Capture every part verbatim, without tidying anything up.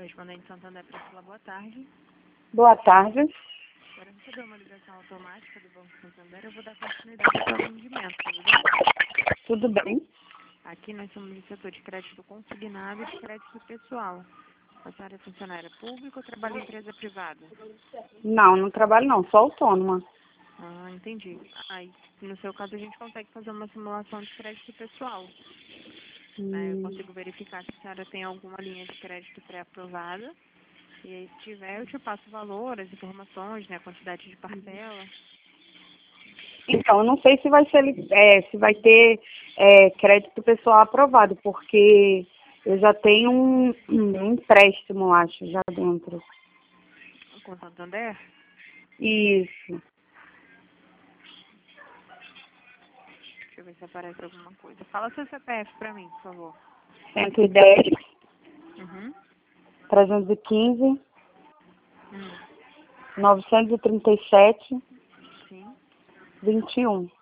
Correspondente Santander Priscila, boa tarde. Boa tarde. Agora recebeu uma ligação automática do Banco Santander, eu vou dar continuidade ao atendimento, tudo bem? Tudo bem? Aqui nós somos do setor de crédito consignado e de crédito pessoal. A senhora é funcionária pública ou trabalha em empresa privada? Não, não trabalho não, sou autônoma. Ah, entendi. Aí, no seu caso, a gente consegue fazer uma simulação de crédito pessoal. Né? Eu Hum, consigo verificar se a senhora tem alguma linha de crédito pré-aprovada. E aí, se tiver, eu te passo o valor, as informações, né, a quantidade de parcela. Então, eu não sei se vai ser, é, se vai ter é, crédito pessoal aprovado, porque eu já tenho um, um empréstimo, acho, já dentro. Com Santander? Isso. Deixa eu ver se aparece alguma coisa. Fala seu C P F pra mim, por favor. cento e dez, Uhum. trezentos e quinze, Hum. novecentos e trinta e sete, Sim. vinte e um.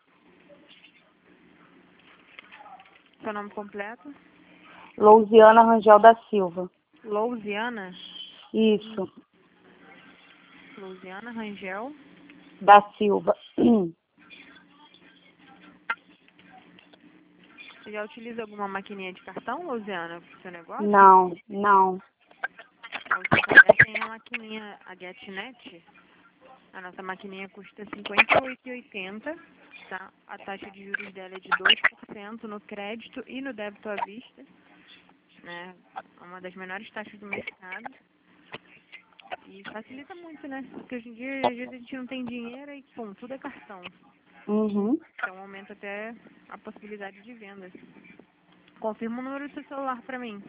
Seu nome completo? Lousiana Rangel da Silva. Lousiana? Isso, Lousiana Rangel. da Silva. Você já utiliza alguma maquininha de cartão, Lousiana, pro seu negócio? Não, não. O Santander tem a maquininha, a GetNet. A nossa maquininha custa cinquenta e oito reais e oitenta centavos, tá? A taxa de juros dela é de dois por cento no crédito e no débito à vista, né? É uma das menores taxas do mercado. E facilita muito, né? Porque hoje em dia, às vezes a gente não tem dinheiro e, pum, tudo é cartão. Uhum. Então aumenta até a possibilidade de venda. Confirma o número do seu celular pra mim.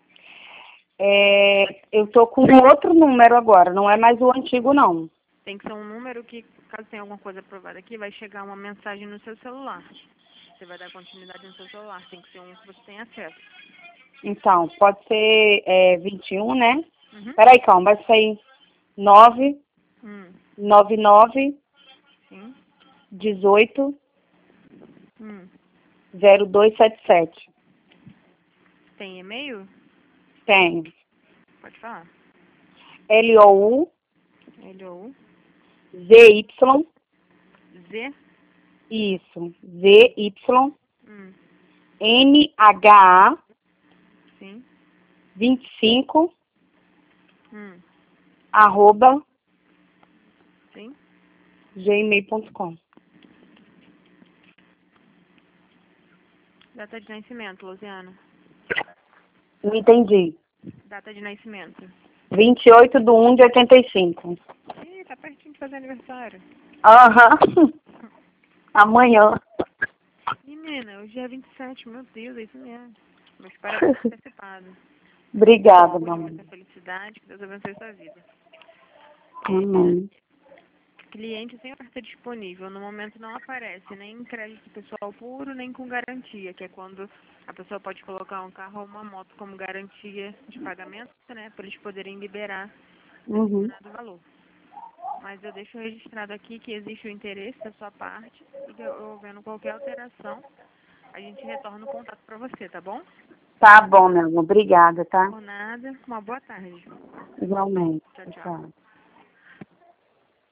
É, eu tô com outro número agora, não é mais o antigo, não. Tem que ser um número que, caso tenha alguma coisa aprovada aqui, vai chegar uma mensagem no seu celular. Você vai dar continuidade no seu celular. Tem que ser um que você tenha acesso. Então, pode ser é, vinte e um, né? Uhum. Peraí, calma, vai sair nove Hum. nove nove Sim. dezoito Hum. zero dois sete sete. Tem e-mail? Tem Pode falar. L O U L O U Z Y, Z. isso, Z Y Hum. N H A Sim. vinte e cinco Hum. arroba Sim. gmail ponto com. Data de nascimento, Luciana. Não entendi. Data de nascimento. vinte e oito de um de oitenta e cinco. Ih, tá pertinho de fazer aniversário. Aham. Amanhã. Menina, hoje é vinte e sete, meu Deus, é isso mesmo. Meus parabéns antecipados. Obrigada, mamãe. Muita felicidade, que Deus abençoe sua vida. Amém. Cliente sem oferta disponível, no momento não aparece nem crédito pessoal puro, nem com garantia, que é quando a pessoa pode colocar um carro ou uma moto como garantia de pagamento, né, para eles poderem liberar Uhum. determinado valor. Mas eu deixo registrado aqui que existe o interesse da sua parte e que eu vendo qualquer alteração, a gente retorna o contato para você, tá bom? Tá bom, meu amor. Obrigada, tá? Por nada, uma boa tarde. Igualmente. Tchau, tchau. Tchau.